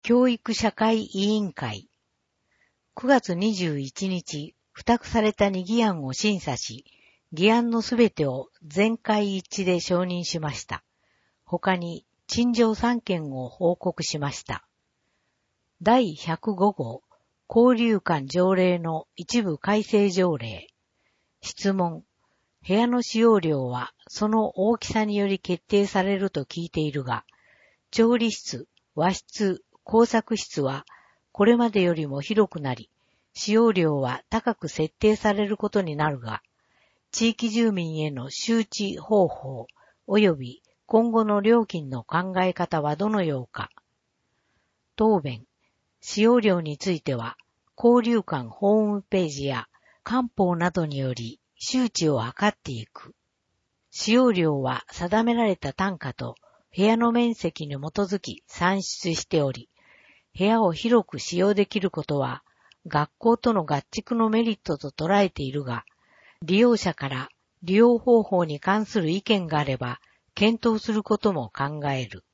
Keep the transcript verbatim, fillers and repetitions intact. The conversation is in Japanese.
教育社会委員会。くがつにじゅういちにち、付託されたに議案を審査し、議案のすべてを全会一致で承認しました。他に、陳情さんけんを報告しました。だいひゃくごごう、交流館条例の一部改正条例。質問。部屋の使用量はその大きさにより決定されると聞いているが、調理室、和室、工作室はこれまでよりも広くなり、使用量は高く設定されることになるが、地域住民への周知方法及び今後の料金の考え方はどのようか。答弁。使用量については、交流館ホームページや官報などにより周知を図っていく。使用量は定められた単価と部屋の面積に基づき算出しており、部屋を広く使用できることは学校との合築のメリットと捉えているが、利用者から利用方法に関する意見があれば検討することも考える。